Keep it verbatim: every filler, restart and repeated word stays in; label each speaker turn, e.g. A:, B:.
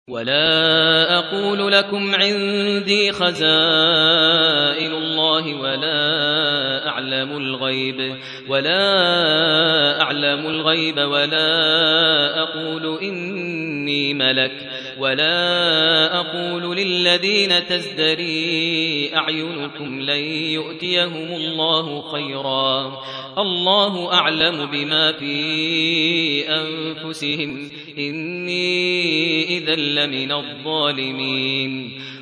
A: ولا أقول لكم عندي خزائن الله ولا أعلم الغيب ولا أعلم الغيب ولا أقول إني ملك ولا أقول للذين تزدري أعينكم لن يؤتيهم الله خيرا الله أعلم بما في أنفسهم إني إذا لمن الظالمين